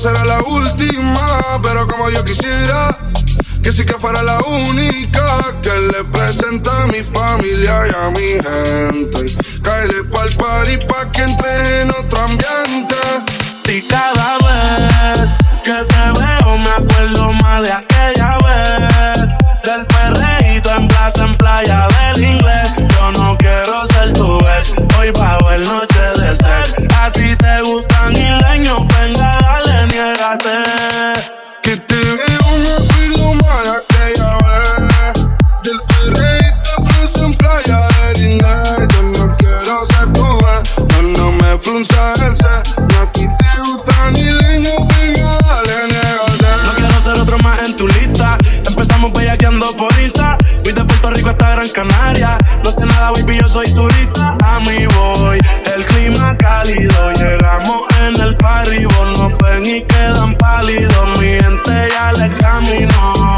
será la última, pero como yo quisiera que sí que fuera la única que le presenta a mi familia y a mi gente. Cáele pa'l party pa' que entres en otro ambiente. Y cada vez que te veo me acuerdo más de aquella vez, del perreíto en plaza, en playa del inglés. Yo no quiero ser tu ex, hoy pago el noche de sex. A ti te gustan isleños, venga dale, niégate. Que te veo me acuerdo más de aquella vez, del perreíto en plaza, en playa del inglés. Yo no quiero ser tu ex, no me frunza el set. A ti te gustan isleños, venga dale, niégate. No quiero ser otro más en tu lista. Empezamos bellaqueando por Insta. Voy de Puerto Rico hasta Gran Canaria. No sé nada, baby, yo soy turista. A mí voy, el